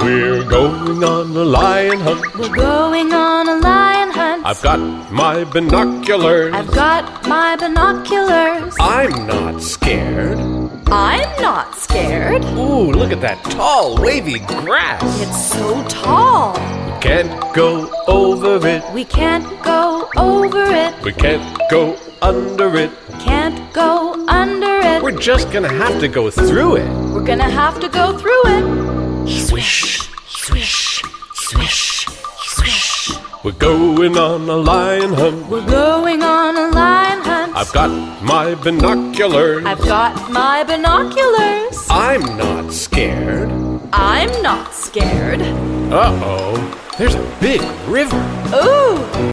We're going on a lion hunt. We're going on a lion hunt. I've got my binoculars. I've got my binoculars. I'm not scared. I'm not scared. Ooh, look at that tall, wavy grass. It's so tall. We can't go over it. We can't go over it. We can't go under it. Can't go under it. We're just gonna have to go through it. We're gonna have to go through it. Swish, swish, swish, swish. We're going on a lion hunt. We're going on a lion hunt. I've got my binoculars. I've got my binoculars. I'm not scared. I'm not scared. Uh-oh, there's a big river. Ooh,